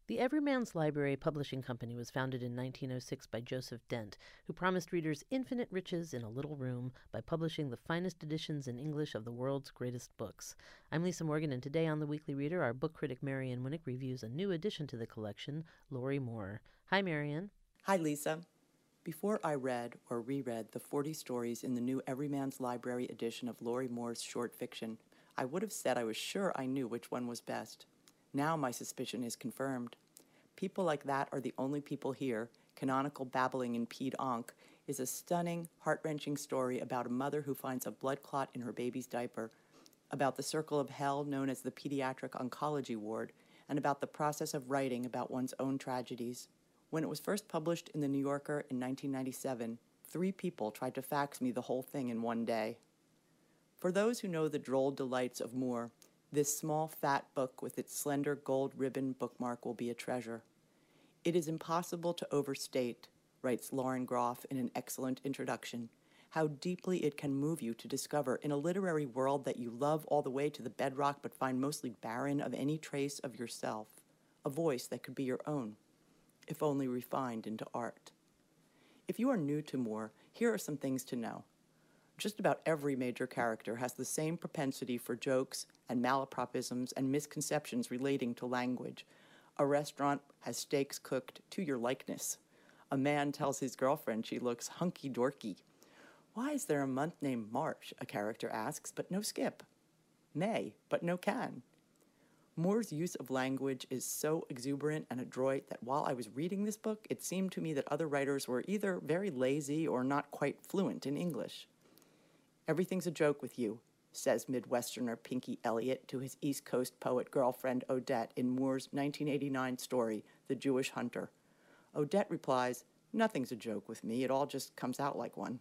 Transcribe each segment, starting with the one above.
The Everyman's Library Publishing Company was founded in 1906 by Joseph Dent, who promised readers infinite riches in a little room by publishing the finest editions in English of the world's greatest books. I'm Lisa Morgan, and today on The Weekly Reader, our book critic Marian Winnick reviews a new addition to the collection, Lorrie Moore. Hi, Marian. Hi, Lisa. Before I read or reread the 40 stories in the new Everyman's Library edition of Lorrie Moore's short fiction, I would have said I was sure I knew which one was best. Now my suspicion is confirmed. People Like That Are the Only People Here, Canonical Babbling in Pede Onk, is a stunning, heart-wrenching story about a mother who finds a blood clot in her baby's diaper, about the circle of hell known as the pediatric oncology ward, and about the process of writing about one's own tragedies. When it was first published in The New Yorker in 1997, 3 people tried to fax me the whole thing in one day. For those who know the droll delights of Moore, this small, fat book with its slender gold ribbon bookmark will be a treasure. It is impossible to overstate, writes Lauren Groff in an excellent introduction, how deeply it can move you to discover in a literary world that you love all the way to the bedrock but find mostly barren of any trace of yourself, a voice that could be your own, if only refined into art. If you are new to Moore, here are some things to know. Just about every major character has the same propensity for jokes and malapropisms and misconceptions relating to language. A restaurant has steaks cooked to your likeness. A man tells his girlfriend she looks hunky-dorky. Why is there a month named March, a character asks, but no Skip? May, but no Can. Moore's use of language is so exuberant and adroit that while I was reading this book, it seemed to me that other writers were either very lazy or not quite fluent in English. Everything's a joke with you, says Midwesterner Pinky Elliott to his East Coast poet girlfriend Odette in Moore's 1989 story, The Jewish Hunter. Odette replies, "Nothing's a joke with me, it all just comes out like one."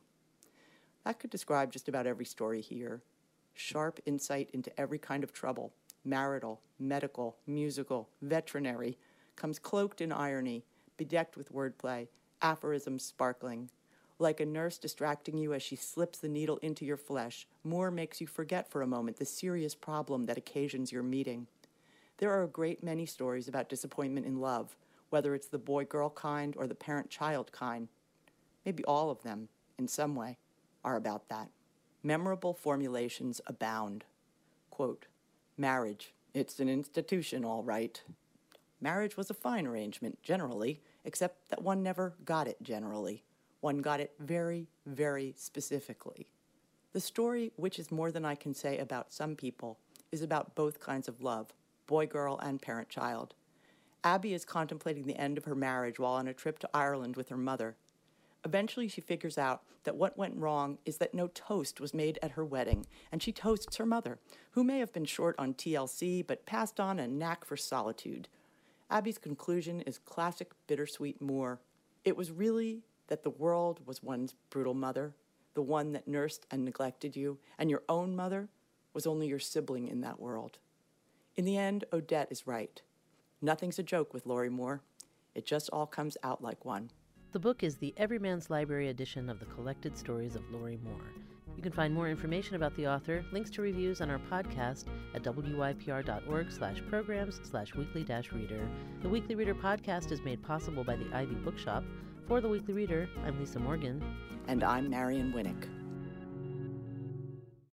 That could describe just about every story here. Sharp insight into every kind of trouble, marital, medical, musical, veterinary, comes cloaked in irony, bedecked with wordplay, aphorisms sparkling. Like a nurse distracting you as she slips the needle into your flesh, Moore makes you forget for a moment the serious problem that occasions your meeting. There are a great many stories about disappointment in love, whether it's the boy-girl kind or the parent-child kind. Maybe all of them, in some way, are about that. Memorable formulations abound. Quote, "Marriage, it's an institution, all right." Marriage was a fine arrangement, generally, except that one never got it generally. One got it very, very specifically. The story, which is more than I can say about some people, is about both kinds of love, boy-girl and parent-child. Abby is contemplating the end of her marriage while on a trip to Ireland with her mother. Eventually she figures out that what went wrong is that no toast was made at her wedding, and she toasts her mother, who may have been short on TLC but passed on a knack for solitude. Abby's conclusion is classic bittersweet Moore. It was really that the world was one's brutal mother, the one that nursed and neglected you, and your own mother was only your sibling in that world. In the end, Odette is right. Nothing's a joke with Lorrie Moore. It just all comes out like one. The book is the Everyman's Library edition of the collected stories of Lorrie Moore. You can find more information about the author, links to reviews on our podcast at wypr.org/programs/weekly-reader. The Weekly Reader podcast is made possible by the Ivy Bookshop. For The Weekly Reader, I'm Lisa Morgan. And I'm Marian Winnick.